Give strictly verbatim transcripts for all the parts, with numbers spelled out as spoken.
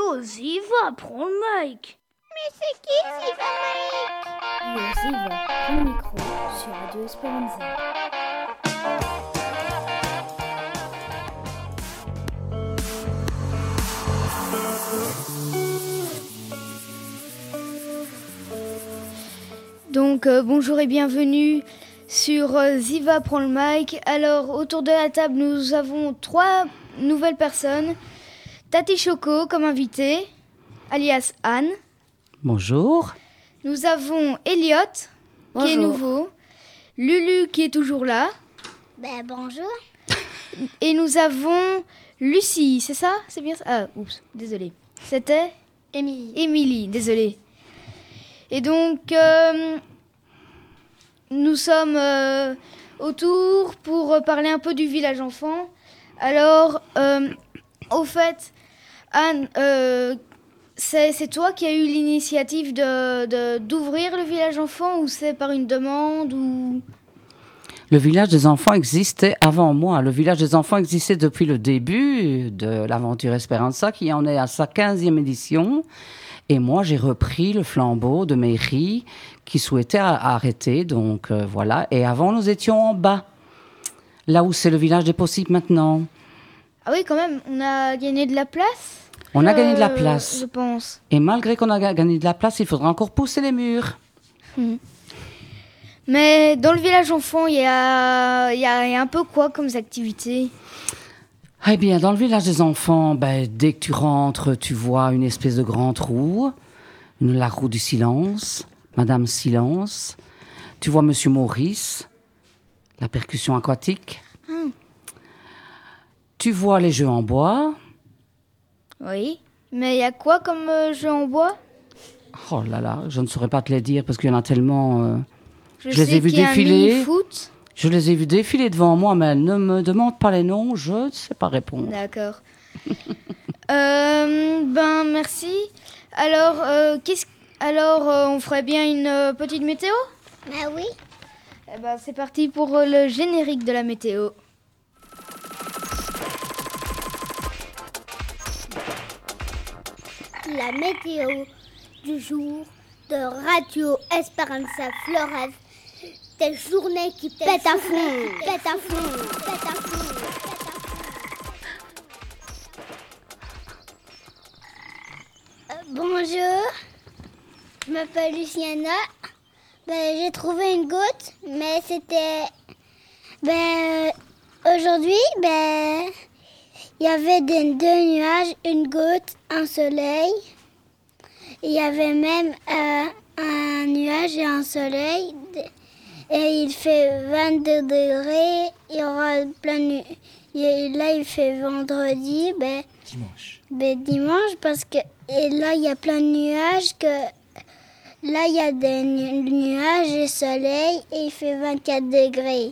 Oh, Ziva, prends le mic. Mais c'est qui Ziva Mike? Le Ziva, prends le micro sur Radio Esperanza. Donc euh, bonjour et bienvenue sur euh, Ziva prend le mic. Alors autour de la table nous avons trois nouvelles personnes. Tati Choco comme invitée, alias Anne. Bonjour. Nous avons Elliot qui est nouveau. Lulu qui est toujours là. Ben bonjour. Et nous avons Lucie, c'est ça? C'est bien ça? Ah, oups, désolée. C'était Émilie. Émilie, désolée. Et donc, euh, nous sommes euh, autour pour euh, parler un peu du village enfant. Alors, euh, au fait, Anne, euh, c'est, c'est toi qui as eu l'initiative de, de, d'ouvrir le village enfant ou c'est par une demande ou... Le village des enfants existait avant moi. Le village des enfants existait depuis le début de l'aventure Esperanza, qui en est à sa quinzième édition. Et moi, j'ai repris le flambeau de mairie qui souhaitait arrêter. Donc euh, voilà. Et avant, nous étions en bas, là où c'est le village des possibles maintenant. Ah oui, quand même, on a gagné de la place. On a euh, gagné de la place. Je pense. Et malgré qu'on a gagné de la place, il faudra encore pousser les murs. Mmh. Mais dans le village enfant, il y a, y, a, y a un peu quoi comme activités? Eh bien, dans le village des enfants, ben, dès que tu rentres, tu vois une espèce de grande roue, une, la roue du silence, Madame Silence. Tu vois Monsieur Maurice, la percussion aquatique. Mmh. Tu vois les jeux en bois. Oui, mais il y a quoi comme euh, jeu en bois? Oh là là, je ne saurais pas te les dire parce qu'il y en a tellement... Euh, je, je les ai vus défiler. Foot. Je les ai vus défiler devant moi, mais ne me demande pas les noms, je ne sais pas répondre. D'accord. euh, ben, merci. Alors, euh, qu'est-ce... Alors euh, on ferait bien une euh, petite météo? Ben oui. Eh ben, c'est parti pour euh, le générique de la météo. La météo du jour de Radio Esperanza Flores. Des journées qui pètent à fond, pètent à fond, pètent à fond, pètent à fond. Euh, bonjour, je m'appelle Luciana. Ben, j'ai trouvé une goutte, mais c'était... Ben, aujourd'hui, ben, il y avait des, deux nuages, une goutte, un soleil. Il y avait même euh, un nuage et un soleil. Et il fait vingt-deux degrés, il y aura plein de... Et là, il fait vendredi, ben... Dimanche. Ben, dimanche, parce que... Et là, il y a plein de nuages, que... Là, il y a des nu- nuages et soleil, et il fait vingt-quatre degrés.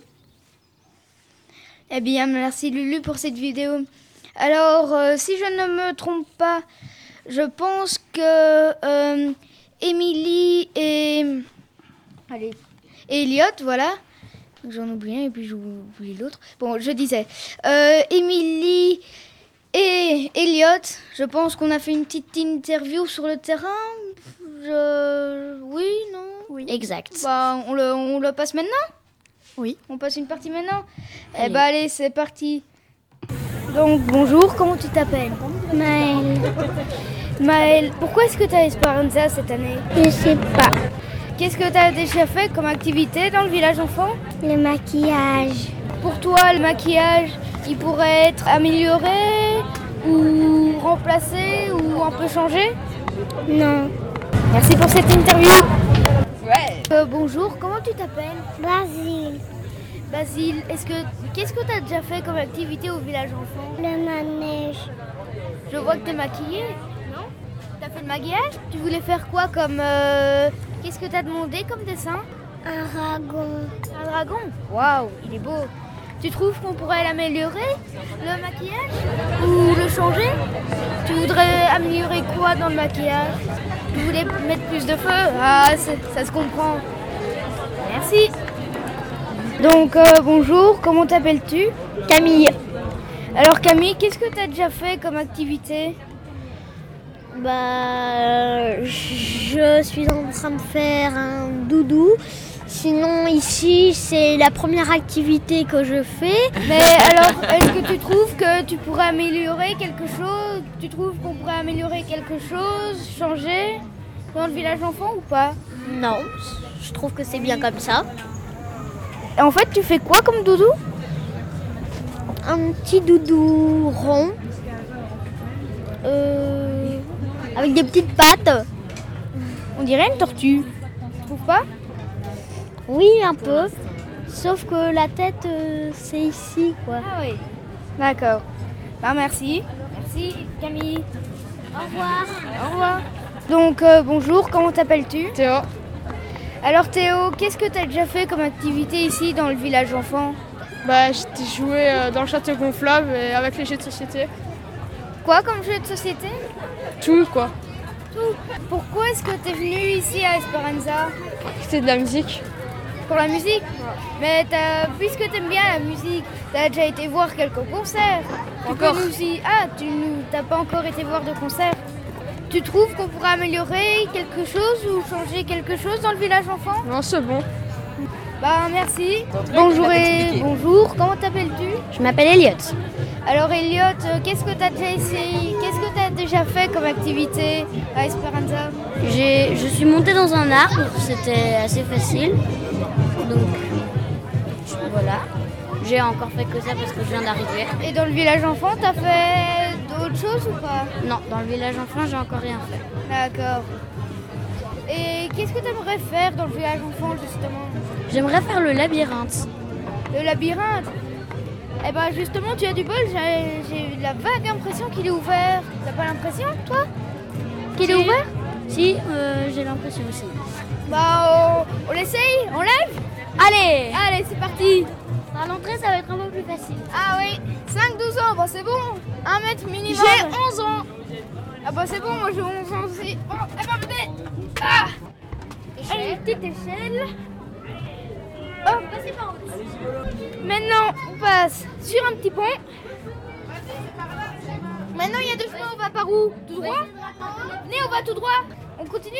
Eh bien, merci Lulu pour cette vidéo. Alors, euh, si je ne me trompe pas, je pense que euh, Émilie et... Allez... Et Elliot, voilà. J'en oublie un et puis j'oublie l'autre. Bon, je disais. Euh, Émilie et Elliot, je pense qu'on a fait une petite interview sur le terrain. Je... Oui, non? Oui. Exact. Bah, on le, on le passe maintenant? Oui. On passe une partie maintenant? Allez. Eh bah, allez, c'est parti. Donc, bonjour, comment tu t'appelles? Maëlle, Maëlle, pourquoi est-ce que tu as Esperanza cette année? je sais pas. Qu'est-ce que tu as déjà fait comme activité dans le village enfant? Le maquillage. Pour toi, le maquillage, il pourrait être amélioré ou remplacé ou un peu changé? Non. Merci pour cette interview. Ouais. Euh, bonjour, comment tu t'appelles? Basile. Basile, est-ce que qu'est-ce que tu as déjà fait comme activité au village enfant? Le manège. Je vois que tu es maquillée, non? Tu as fait le maquillage? Tu voulais faire quoi comme... Euh... Qu'est-ce que tu as demandé comme dessin? Un dragon. Un dragon? Waouh, il est beau. Tu trouves qu'on pourrait l'améliorer, le maquillage? Ou le changer? Tu voudrais améliorer quoi dans le maquillage? Tu voulais mettre plus de feu? Ah, c'est- ça se comprend. Merci. Donc, euh, bonjour, comment t'appelles-tu? Camille. Alors Camille, qu'est-ce que tu as déjà fait comme activité? Bah, je suis en train de faire un doudou. Sinon, ici, c'est la première activité que je fais. Mais alors, est-ce que tu trouves que tu pourrais améliorer quelque chose? Tu trouves qu'on pourrait améliorer quelque chose, changer dans le village enfant ou pas? Non, je trouve que c'est bien comme ça. Et en fait, tu fais quoi comme doudou? Un petit doudou rond. Euh, avec des petites pattes. On dirait une tortue. Tu trouves pas? Oui, un peu. Sauf que la tête, euh, c'est ici, quoi. Ah oui. D'accord. Bah, merci. Merci Camille. Au revoir. Au revoir. Donc euh, bonjour, comment t'appelles-tu? Théo. Alors Théo, qu'est-ce que tu as déjà fait comme activité ici dans le village enfant? Bah, j'étais joué euh, dans le château gonflable et avec les jeux de société. Quoi comme jeu de société? Tout quoi. Tout. Pourquoi est-ce que tu es venu ici à Esperanza? C'était de la musique. Pour la musique? Mais t'as- puisque tu aimes bien la musique, tu as déjà été voir quelques concerts. Tu peux Encore. nous y... Ah, tu n'as pas encore été voir de concert. Tu trouves qu'on pourrait améliorer quelque chose ou changer quelque chose dans le village enfant? Non, c'est bon. Bah merci. Bonjour et bonjour, comment t'appelles-tu? Je m'appelle Elliot. Alors Elliot, euh, qu'est-ce que tu as déjà essayé? Qu'est-ce que tu as déjà fait comme activité à Esperanza? J'ai, je suis montée dans un arbre, c'était assez facile. Donc voilà. J'ai encore fait que ça parce que je viens d'arriver. Et dans le village enfant, t'as fait d'autres choses ou pas? Non, dans le village enfant, j'ai encore rien fait. D'accord. Et qu'est-ce que tu aimerais faire dans le village enfant justement? J'aimerais faire le labyrinthe. Le labyrinthe? Eh ben justement, tu as du bol, j'ai j'ai eu la vague impression qu'il est ouvert. T'as pas l'impression, toi? Qu'il est Si. ouvert? Si, euh, j'ai l'impression aussi. Bah on, on l'essaye? On lève? Allez, Allez, c'est parti! à l'entrée, ça va être un peu plus facile. Ah oui, cinq douze ans, bah c'est bon. un mètre minimum. J'ai onze ans. Ah bah c'est bon, moi j'ai onze ans aussi. Bon, eh ben venez. Ah, allez, une petite échelle. Hop, passez par en. Maintenant, on passe sur un petit pont. Maintenant, il y a deux chemins, on va par où? Tout droit? Venez, on va tout droit. On continue?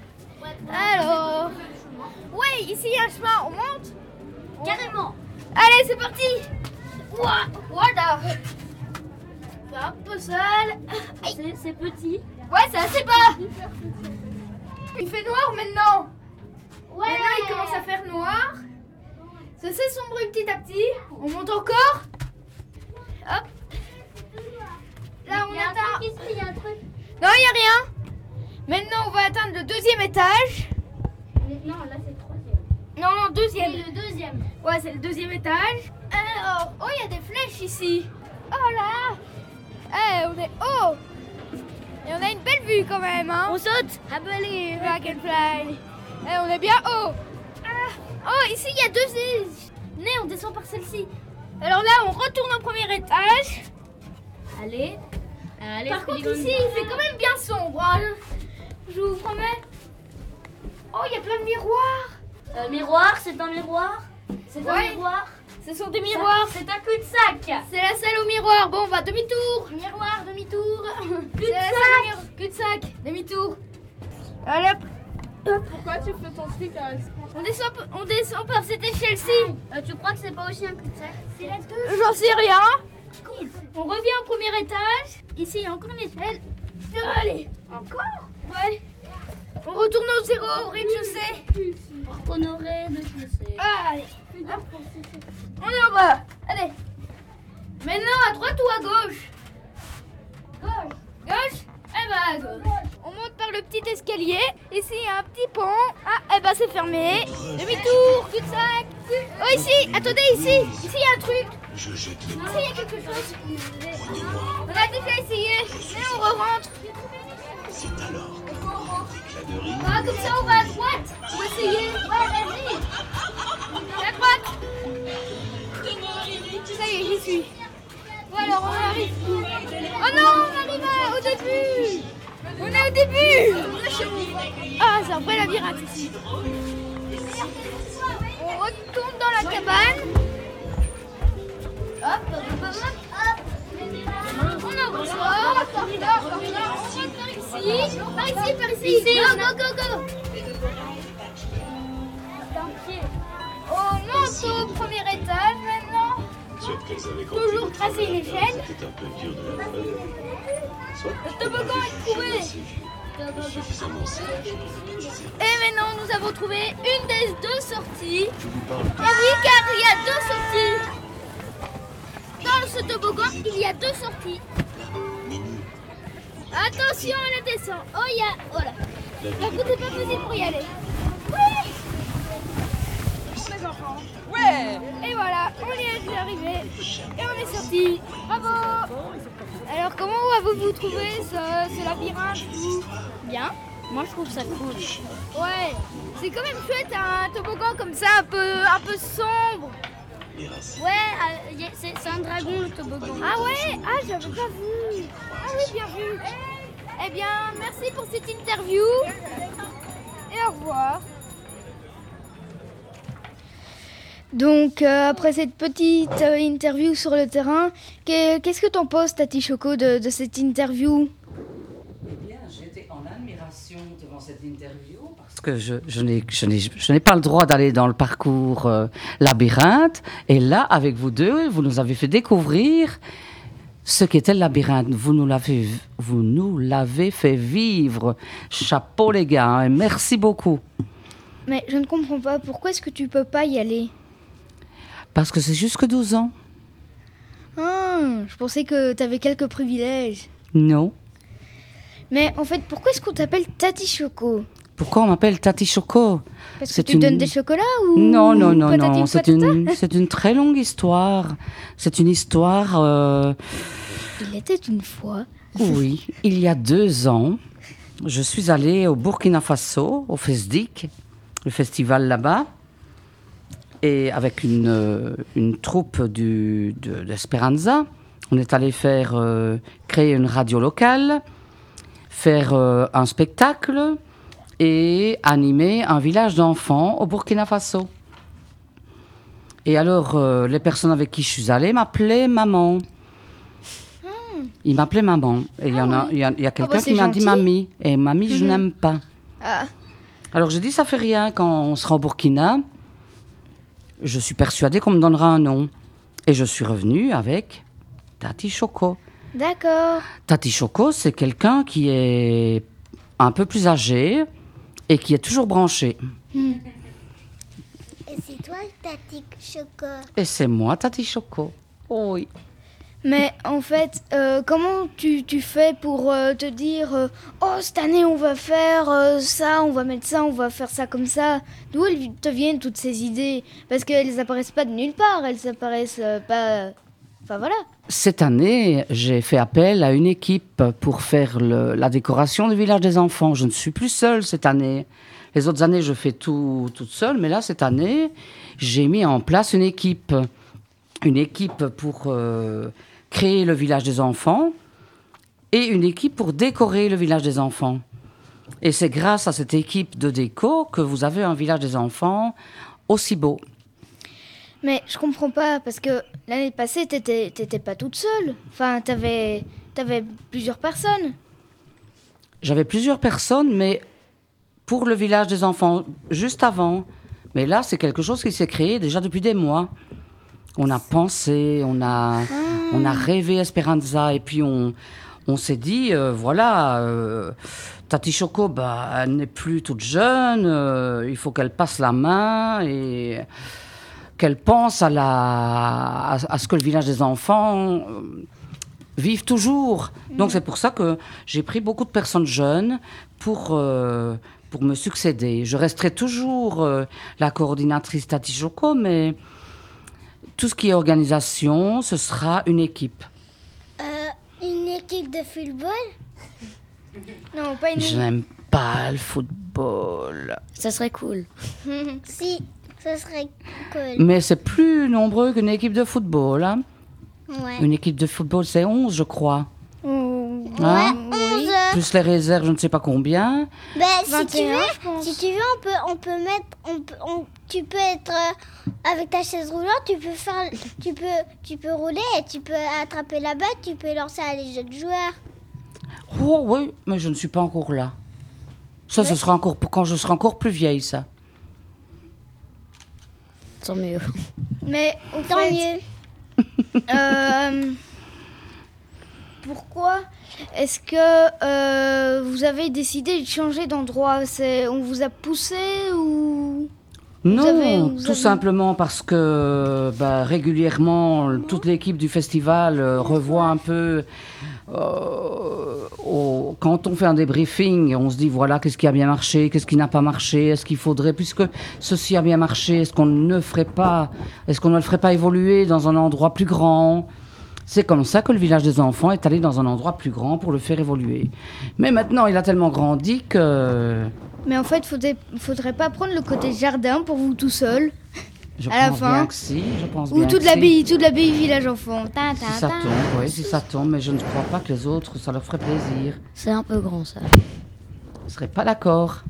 Alors, ouais, ici il y a un chemin, on monte? Carrément. Allez, c'est parti. Ouah, voilà. C'est un peu sale. C'est, c'est petit. Ouais, c'est assez bas. Il fait noir maintenant. Ouais. Maintenant, il commence à faire noir. Ça s'assombrit petit à petit. On monte encore. Hop. Là, on Il y a un atteint. truc ici, il y a un truc. Non, il n'y a rien. Maintenant, on va atteindre le deuxième étage. Non, là c'est le troisième. Non, non, deuxième. C'est le deuxième. Ouais, c'est le deuxième étage. Alors, oh, il y a des flèches ici. Oh là. Eh, on est haut. Et on a une belle vue quand même, hein. On saute. I believe I can fly. Eh, on est bien haut. Ah. Oh, ici, il y a deux îles. Venez, on descend par celle-ci. Alors là, on retourne au premier étage. Allez. Allez. Par contre, ici, il fait quand même bien sombre, hein. Je vous promets. Oh, il y a plein de miroirs. Euh, miroir, c'est un miroir. C'est un Ouais. miroir. Ce sont des miroirs. C'est un cul-de-sac. C'est la salle au miroir. Bon, on va demi-tour. Miroir, demi-tour. C'est la salle au miroir. Cul-de-sac. Demi-tour. Allez, hop. Pourquoi tu fais ton truc à On descend, on descend par cette échelle-ci. Euh, tu crois que c'est pas aussi un cul-de-sac? C'est la deux. J'en sais rien. On revient au premier étage. Ici, il y a encore une échelle. Allez. Encore? Ouais. On retourne au zéro, au rez-de-chaussée. Honoré de chaussée. Allez. Hop. On est en bas. Allez. Maintenant, à droite ou à gauche? Gauche. Gauche? Eh ben, à gauche. On monte par le petit escalier. Ici, il y a un petit pont. Ah, eh ben, c'est fermé. Demi-tour, cul-de-sac. Oh, ici. Attendez, ici. Ici, il y a un truc. Ici, il y a quelque chose. On a déjà essayé. Mais on re-rentre. Ah, comme ça, on va à droite. On va essayer. Ouais, vas-y. À droite. Ça y est, j'y suis. Bon, alors, on arrive. Oh non, on arrive à- au début. On est au début. Ah, c'est un vrai labyrinthe ici. On retourne dans la cabane. Hop, hop, hop, hop. On en ressort. On rentre par ici. ici, par ici, par ici. Ici, go, go, go, go. On monte au premier étage maintenant. Toujours tracer une échelle. Le toboggan est trouvé. Et maintenant, nous avons trouvé une des deux sorties. Et oui, car il y a deux sorties. Dans ce toboggan, il y a deux sorties. Attention à la descente. Oh, il y a... Voilà. La route n'est pas possible pour y aller. Oui. Pour mes enfants. Ouais. Et voilà, on y est arrivé. Et on est sorti. Bravo. Alors, comment avez-vous trouvé ce, ce labyrinthe? Bien. Moi, je trouve ça cool. Ouais, c'est quand même chouette un toboggan comme ça, un peu, un peu sombre. Ouais, euh, y a- c'est c'est un dragon le toboggan. Ah ouais, ah j'avais pas vu. Ah oui, bien vu. Eh bien, merci pour cette interview. Et au revoir. Donc, euh, après cette petite euh, interview sur le terrain, que- qu'est-ce que t'en penses, Tati Choco, de, de cette interview? Bien, j'étais en admiration devant cette interview parce que je, je n'ai, je n'ai, je n'ai pas le droit d'aller dans le parcours euh, labyrinthe. Et là, avec vous deux, vous nous avez fait découvrir ce qu'était le labyrinthe. Vous nous l'avez, vous nous l'avez fait vivre. Chapeau les gars, hein, et merci beaucoup. Mais je ne comprends pas, pourquoi est-ce que tu peux pas y aller? Parce que c'est jusque douze ans. Ah, je pensais que t'avais quelques privilèges. Non. Mais en fait, pourquoi est-ce qu'on t'appelle Tati Choco? Pourquoi on m'appelle Tati Choco? Parce que C'est tu une- donnes des chocolats ou Non, non, non, patati non. C'est patata? une, c'est une très longue histoire. C'est une histoire. euh, Il était une fois. Oui, il y a deux ans, je suis allée au Burkina Faso, au FESDIC, le festival là-bas, et avec une, euh, une troupe du, de, d'Esperanza. On est allé faire euh, créer une radio locale, faire euh, un spectacle et animer un village d'enfants au Burkina Faso. Et alors, euh, les personnes avec qui je suis allée m'appelaient maman. Il m'appelait maman. Et il y en a, il y a, il y a quelqu'un bah, c'est qui m'a dit gentil. mamie. Et mamie, je Mhm. n'aime pas. Ah, Alors j'ai dit, ça fait rien. Quand on sera au Burkina, je suis persuadée qu'on me donnera un nom. Et je suis revenue avec Tati Choco. d'accord. Tati Choco, c'est quelqu'un qui est un peu plus âgé et qui est toujours branché. Et c'est toi, Tati Choco. Et c'est moi, Tati Choco. Oh oui. Mais en fait, euh, comment tu, tu fais pour euh, te dire euh, oh, cette année, on va faire euh, ça, on va mettre ça, on va faire ça comme ça? D'où elles te viennent toutes ces idées? Parce qu'elles apparaissent pas de nulle part, elles apparaissent euh, pas... Enfin, voilà. Cette année, j'ai fait appel à une équipe pour faire le- la décoration du village des enfants. Je ne suis plus seule cette année. Les autres années, je fais tout toute seule, mais là, cette année, j'ai mis en place une équipe. Une équipe pour euh, créer le village des enfants et une équipe pour décorer le village des enfants. Et c'est grâce à cette équipe de déco que vous avez un village des enfants aussi beau. Mais je comprends pas, parce que l'année passée, t'étais t'étais pas toute seule. Enfin, t'avais t'avais plusieurs personnes. J'avais plusieurs personnes, mais pour le village des enfants, juste avant. Mais là, c'est quelque chose qui s'est créé déjà depuis des mois. On a pensé, on a, on a rêvé Esperanza, et puis on, on s'est dit, euh, voilà, euh, Tati Choco, bah, elle n'est plus toute jeune, euh, il faut qu'elle passe la main et qu'elle pense à, la, à, à ce que le village des enfants euh, vive toujours. Donc c'est pour ça que j'ai pris beaucoup de personnes jeunes pour, euh, pour me succéder. Je resterai toujours euh, la coordinatrice Tati Choco, mais tout ce qui est organisation, ce sera une équipe. Euh, une équipe de football? Non, pas une... Je n'aime pas le football. Ça serait cool. Si, ce serait cool. Mais c'est plus nombreux qu'une équipe de football. Hein. Ouais. Une équipe de football, c'est onze, je crois. Oh, Hein? onze. Plus les réserves, je ne sais pas combien. Ben, si vingt tu et un, veux, je pense. si tu veux, on peut, on peut mettre, on peut, on- tu peux être euh, avec ta chaise roulante, tu peux faire, tu peux, tu peux rouler et tu peux attraper la balle, tu peux lancer à les jeunes joueurs. Oh oui, mais je ne suis pas encore là. Ça, ce sera encore pour quand je serai encore plus vieille, ça. Tant mieux. Mais au Tant fait, mieux. euh, pourquoi est-ce que euh, vous avez décidé de changer d'endroit? C'est, on vous a poussé ou Non, avez- vous tout avez- simplement parce que bah, régulièrement, toute l'équipe du festival euh, revoit un peu. euh, au- quand on fait un débriefing, on se dit voilà, qu'est-ce qui a bien marché, qu'est-ce qui n'a pas marché, est-ce qu'il faudrait, puisque ceci a bien marché, est-ce qu'on ne ferait pas, est-ce qu'on ne le ferait pas évoluer dans un endroit plus grand? C'est comme ça que le village des enfants est allé dans un endroit plus grand pour le faire évoluer. Mais maintenant, il a tellement grandi que. Mais en fait, faudrait, faudrait pas prendre le côté jardin pour vous tout seul. Je À la pense fin. bien que si, je pense Ou bien toute que si. l'abbaye, toute l'abbaye village enfant. Ta, ta, Si ça ta. tombe, oui, si ça tombe, mais je ne crois pas que les autres, ça leur ferait plaisir. C'est un peu grand ça. Je ne serais pas d'accord.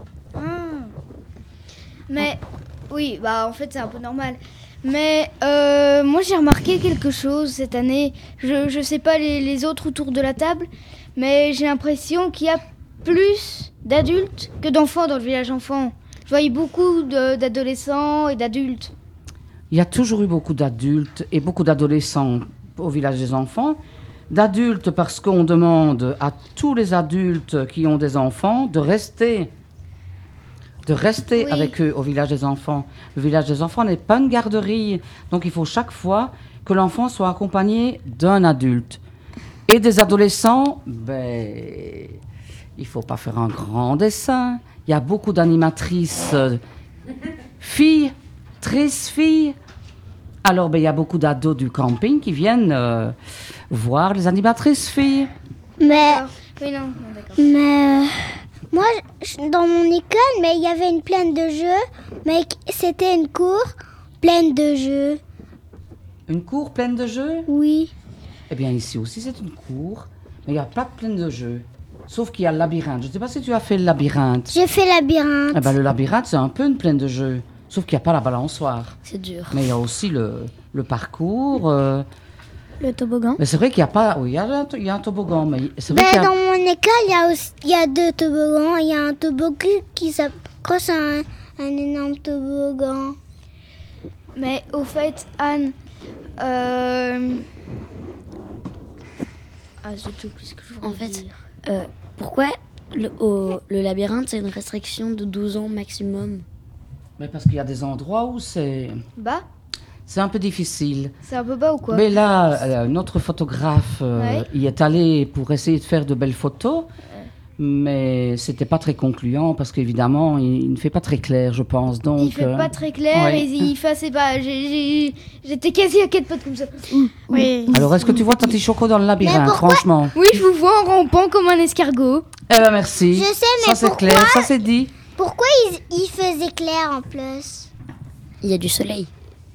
Mais oui, bah en fait c'est un peu normal. Mais euh, moi j'ai remarqué quelque chose cette année. Je je sais pas les, les autres autour de la table, mais j'ai l'impression qu'il y a plus d'adultes que d'enfants dans le village enfant. Je voyais beaucoup de- d'adolescents et d'adultes. Il y a toujours eu beaucoup d'adultes et beaucoup d'adolescents au village des enfants. D'adultes parce qu'on demande à tous les adultes qui ont des enfants de rester, de rester Oui. avec eux au village des enfants. Le village des enfants n'est pas une garderie, donc il faut chaque fois que l'enfant soit accompagné d'un adulte. Et des adolescents, ben, il faut pas faire un grand dessin. Il y a beaucoup d'animatrices euh, filles, treize filles. Alors, ben, il y a beaucoup d'ados du camping qui viennent euh, voir les animatrices filles. Mais, Oui non, non, d'accord. mais euh, moi, je- dans mon école, mais il y avait une plaine de jeux, mais c'était une cour pleine de jeux. Une cour pleine de jeux? Oui. Eh bien, ici aussi, c'est une cour, mais il n'y a pas plein de jeux. Sauf qu'il y a le labyrinthe. Je ne sais pas si tu as fait le labyrinthe. J'ai fait labyrinthe. Eh ben, le labyrinthe, c'est un peu une plaine de jeux. Sauf qu'il n'y a pas la balançoire. C'est dur. Mais il y a aussi le, le parcours. euh, Le toboggan. Mais c'est vrai qu'il n'y a pas. Oui, il y a, un- il y a un toboggan. Mais c'est vrai Ben, qu'il y a. dans mon école, il y a aussi, il y a deux toboggans. Il y a un toboggan qui s'accroche à un, un énorme toboggan. Mais au fait, Anne, euh... ah c'est tout plus que je voulais En fait, dire. euh, pourquoi le, au- le labyrinthe c'est une restriction de douze ans maximum? Mais parce qu'il y a des endroits où c'est. Bah, C'est un peu difficile. c'est un peu bas ou quoi? Mais là, euh, notre photographe euh, Ouais. y est allé pour essayer de faire de belles photos. Mais c'était pas très concluant parce qu'évidemment, il, il ne fait pas très clair, je pense. Donc, Il fait euh, pas très clair ouais. et il fait assez bas. J'ai- j'ai- J'étais quasi à quatre pattes comme ça. Oui. Alors, est-ce que tu vois Tati Choco dans le labyrinthe, pourquoi- franchement? Oui, je vous vois en rampant comme un escargot. Eh ben merci. Je sais, Ça mais c'est pourquoi clair, ça c'est dit. Pourquoi il, il faisait clair en plus? Il y a du soleil.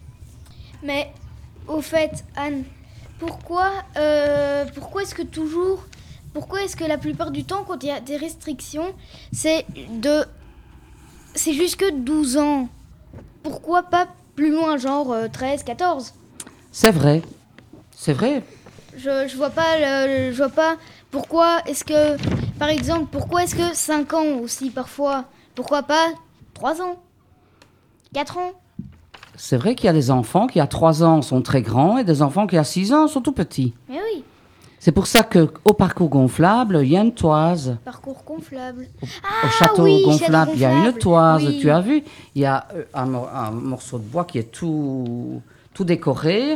Mais au fait, Anne, pourquoi, euh, pourquoi est-ce que toujours, pourquoi est-ce que la plupart du temps, quand il y a des restrictions, c'est de, c'est jusque douze ans. Pourquoi pas plus loin, genre euh, treize, quatorze? C'est vrai. C'est vrai. Je, je vois pas, le- je vois pas pourquoi est-ce que, par exemple, pourquoi est-ce que cinq ans aussi parfois? Pourquoi pas trois ans, quatre ans? C'est vrai qu'il y a des enfants qui à trois ans sont très grands et des enfants qui à six ans sont tout petits. Mais oui, C'est pour ça que au parcours gonflable, il y a une toise. parcours gonflable. Au château oui, gonflable, château il y a une gonflable, toise, oui. tu as vu? Il y a euh, un, mor- un morceau de bois qui est tout, tout décoré.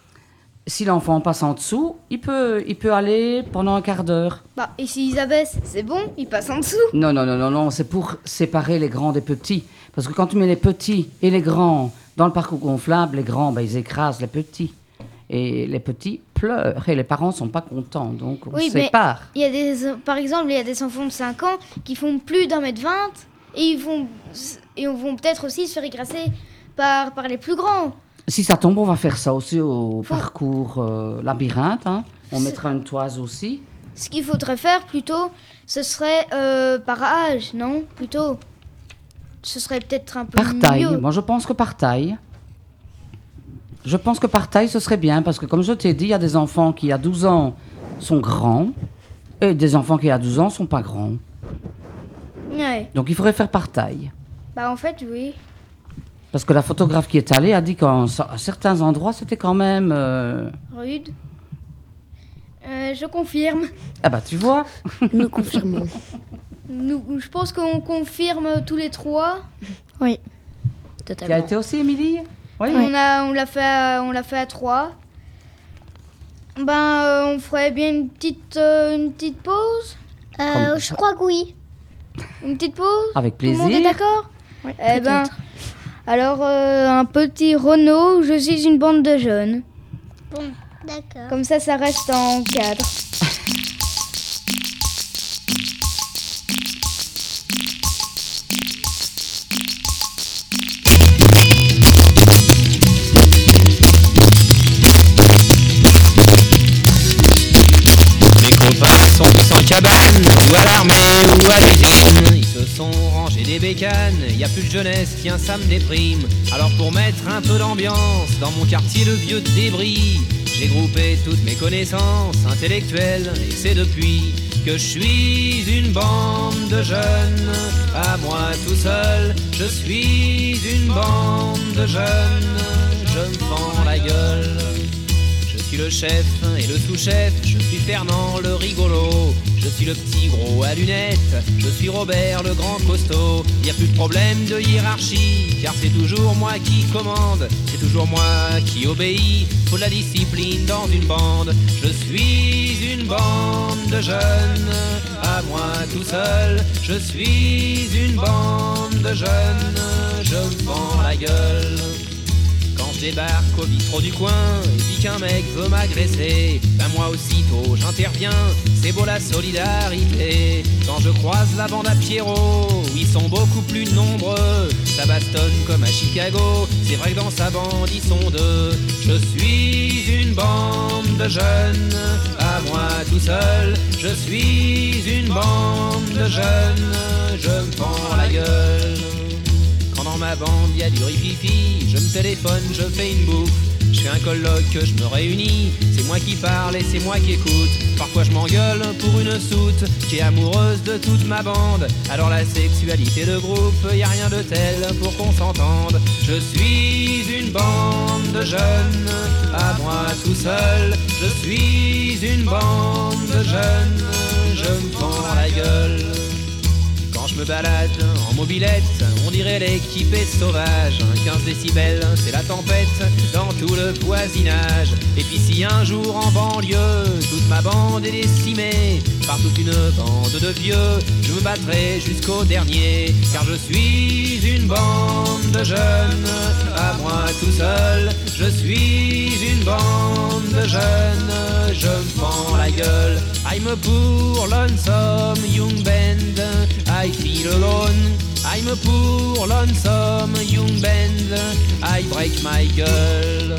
Si l'enfant passe en dessous, il peut, il peut aller pendant un quart d'heure. Bah, et s'ils abaissent, c'est bon, ils passent en dessous. Non, non, non, non, non, c'est pour séparer les grands des petits. Parce que quand tu mets les petits et les grands dans le parcours gonflable, les grands, ben, ils écrasent les petits. Et les petits pleurent et les parents sont pas contents. Donc on Oui, mais- sépare. Il y a des, par exemple, il y a des enfants de cinq ans qui font plus d'un mètre vingt et ils vont, et vont peut-être aussi se faire écraser par, par les plus grands. Si ça tombe, on va faire ça aussi au Faut- parcours euh, labyrinthe. Hein. On mettra une toise aussi. Ce qu'il faudrait faire plutôt, ce serait euh, par âge, non? Plutôt. Ce serait peut-être un peu Par taille. mieux. Moi, je pense que par taille. Je pense que par taille, ce serait bien. Parce que comme je t'ai dit, il y a des enfants qui, à douze ans, sont grands. Et des enfants qui, à douze ans, sont pas grands. Ouais. Donc, il faudrait faire par taille. Bah, en fait, oui. Parce que la photographe qui est allée a dit qu'à certains endroits, c'était quand même... euh, Rude. Euh, je confirme. Ah bah, tu vois. Nous confirmons. Nous, je pense qu'on confirme tous les trois. Oui. Tu as Totalement. été aussi, Émilie? Oui. On a, on l'a fait, à, on l'a fait à trois. Ben, euh, on ferait bien une petite, euh, une petite pause. Euh, Comme- je crois que oui. Une petite pause. Avec Tout le monde est plaisir. d'accord? Eh ben, alors euh, un petit Renault. Je suis une bande de jeunes. Bon, d'accord. Comme ça, ça reste en cadre. Mes copains sont tous en cabane, ou à l'armée, ou à l'usine. Ils se sont rangés des bécanes, y a plus de jeunesse, tiens ça me déprime. Alors pour mettre un peu d'ambiance dans mon quartier le vieux débris, j'ai groupé toutes mes connaissances intellectuelles. Et c'est depuis que je suis une bande de jeunes. À moi tout seul, je suis une bande de jeunes. Je me fends la gueule. Je suis le chef et le sous-chef, je suis Fernand le rigolo, je suis le petit gros à lunettes, je suis Robert le grand costaud. Y a plus de problème de hiérarchie, car c'est toujours moi qui commande, c'est toujours moi qui obéis, faut de la discipline dans une bande. Je suis une bande de jeunes, à moi tout seul, je suis une bande de jeunes, je me fends la gueule. Quand je débarque au bistrot du coin et puis qu'un mec veut m'agresser, ben moi aussitôt j'interviens, c'est beau la solidarité. Quand je croise la bande à Pierrot, où ils sont beaucoup plus nombreux, ça bastonne comme à Chicago, c'est vrai que dans sa bande ils sont deux. Je suis une bande de jeunes, à moi tout seul, je suis une bande de jeunes, je me fends la gueule. Quand dans ma bande y a du rififi, je me téléphone, je fais une bouffe. Je fais un colloque, je me réunis, c'est moi qui parle et c'est moi qui écoute. Parfois je m'engueule pour une soute qui est amoureuse de toute ma bande. Alors la sexualité de groupe, y a rien de tel pour qu'on s'entende. Je suis une bande de jeunes, à moi tout seul. Je suis une bande de jeunes, je me fends la gueule. Quand je me balade en mobilette, on dirait l'équipée sauvage. quinze décibels, c'est la tempête dans tout le voisinage. Et puis si un jour en banlieue, toute ma bande est décimée par toute une bande de vieux, je me battrai jusqu'au dernier. Car je suis une bande de jeunes, à moi tout seul. Je suis une bande de jeunes, je me fends la gueule. I'm a poor lonesome young band, I feel alone. I'm a poor lonesome young band, I break my gueule.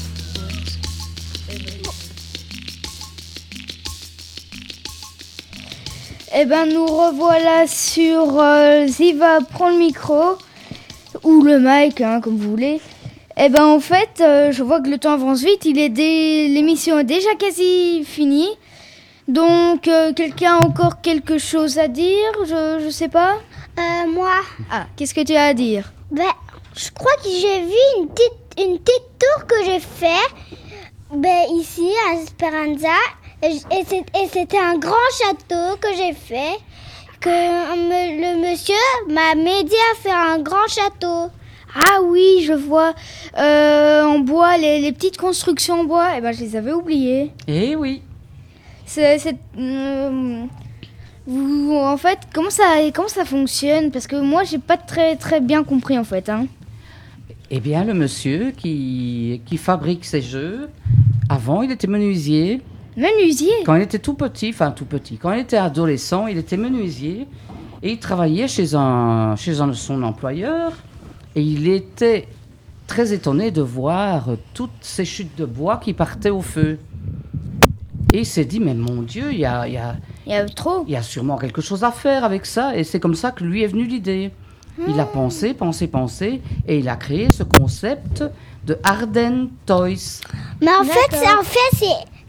Eh ben, nous revoilà sur euh, Ziva prend le micro, ou le mic, hein, comme vous voulez. Eh ben, en fait, euh, je vois que le temps avance vite, il est dé... l'émission est déjà quasi finie. Donc, euh, quelqu'un a encore quelque chose à dire? Je, je sais pas. Euh, moi, Ah, qu'est-ce que tu as à dire? ben, je crois que j'ai vu une petite, une petite tour que j'ai fait, ben, ici à Esperanza, et, j- et c'est- et c'était un grand château que j'ai fait, que euh, me- le monsieur m'a aidé à faire un grand château. Ah oui, je vois. Euh, en bois, les, les petites constructions en bois, eh ben, je les avais oubliées. Eh oui. C'est, c'est, euh, vous, en fait, comment ça, comment ça fonctionne? Parce que moi, j'ai pas très, très bien compris, en fait. Hein. Eh bien, le monsieur qui, qui fabrique ces jeux, avant, il était menuisier. Menuisier? Quand il était tout petit, enfin tout petit, quand il était adolescent, il était menuisier et il travaillait chez, un, chez un, son employeur. Et il était très étonné de voir toutes ces chutes de bois qui partaient au feu. Et il s'est dit, mais mon Dieu, il y a, il y a, Il y a trop. il y a sûrement quelque chose à faire avec ça. Et c'est comme ça que lui est venue l'idée. Il a pensé, pensé, pensé, et il a créé ce concept de Arden Toys. Mais en fait, D'accord. c'est, en fait, c'est,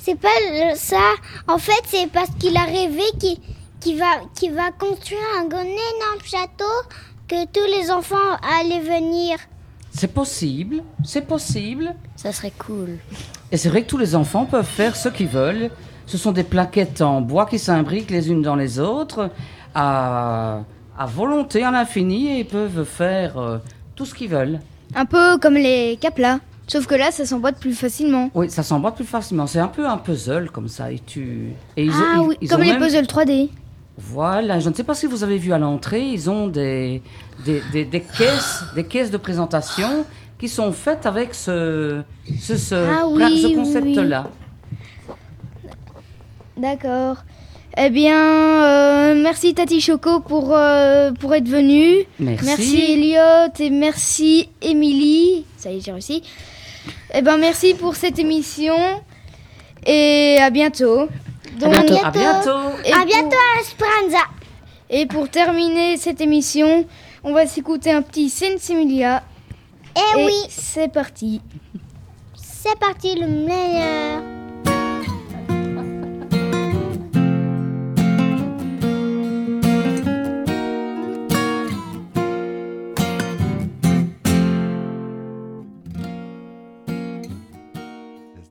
c'est pas le- ça. En fait, c'est parce qu'il a rêvé qu'il qu'il va, qu'il va construire un énorme château que tous les enfants allaient venir. C'est possible, c'est possible. Ça serait cool. Et c'est vrai que tous les enfants peuvent faire ce qu'ils veulent. Ce sont des plaquettes en bois qui s'imbriquent les unes dans les autres à, à volonté, à l'infini, et ils peuvent faire euh, tout ce qu'ils veulent. Un peu comme les caplas. Sauf que là, ça s'emboîte plus facilement. Oui, ça s'emboîte plus facilement. C'est un peu un puzzle comme ça. Et tu... et ils, Ah ont- ils- oui, ils comme ont les même- puzzles trois D. Voilà, je ne sais pas si vous avez vu à l'entrée, ils ont des, des, des, des caisses, des caisses de présentation qui sont faites avec ce, ce, ce, Ah pla- oui, ce oui, concept-là. D'accord. Eh bien, euh, merci Tati Choco pour, euh, pour être venue. Merci. Merci Elliot et merci Émilie. Ça y est, j'ai réussi. Eh ben, merci pour cette émission et à bientôt. Donc, À bientôt. bientôt. et À pour- bientôt à Esperanza. Et pour terminer cette émission, on va s'écouter un petit Sensimilia. Eh Et oui, c'est parti. c'est parti, le meilleur.